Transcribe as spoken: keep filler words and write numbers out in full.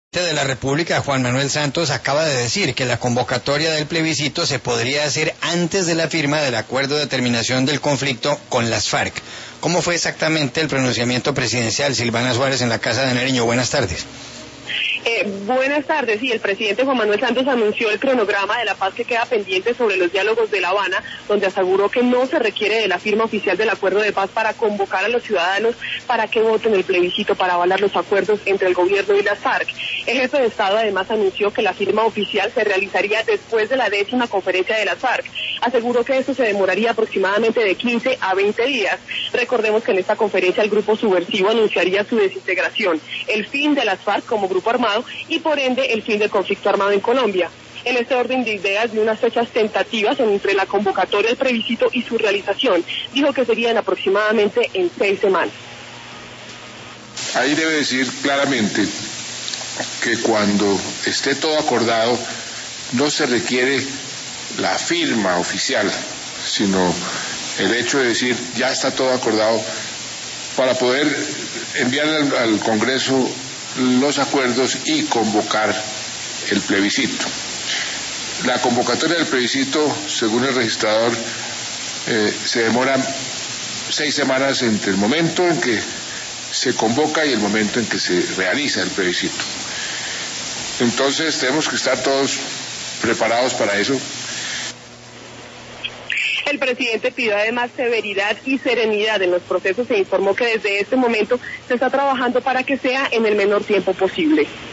De la República, Juan Manuel Santos, acaba de decir que la convocatoria del plebiscito se podría hacer antes de la firma del acuerdo de terminación del conflicto con las FARC. ¿Cómo fue exactamente el pronunciamiento presidencial? Silvana Suárez, en la Casa de Nariño. Buenas tardes. Eh, buenas tardes. Sí, el presidente Juan Manuel Santos anunció el cronograma de la paz que queda pendiente sobre los diálogos de La Habana, donde aseguró que no se requiere de la firma oficial del acuerdo de paz para convocar a los ciudadanos para que voten el plebiscito para avalar los acuerdos entre el gobierno y las FARC. El jefe de Estado además anunció que la firma oficial se realizaría después de la décima conferencia de las FARC. Aseguró que esto se demoraría aproximadamente de quince a veinte días. Recordemos que en esta conferencia el grupo subversivo anunciaría su desintegración, el fin de las FARC como grupo armado y por ende el fin del conflicto armado en Colombia. En este orden de ideas, de unas fechas tentativas entre la convocatoria del plebiscito y su realización, dijo que serían aproximadamente en seis semanas. Ahí debe decir claramente que cuando esté todo acordado no se requiere la firma oficial, sino el hecho de decir ya está todo acordado para poder enviar al, al Congreso los acuerdos y convocar el plebiscito. La convocatoria del plebiscito, según el registrador, eh, se demora seis semanas entre el momento en que se convoca y el momento en que se realiza el plebiscito. Entonces tenemos que estar todos preparados para eso. El presidente pidió además severidad y serenidad en los procesos e informó que desde este momento se está trabajando para que sea en el menor tiempo posible.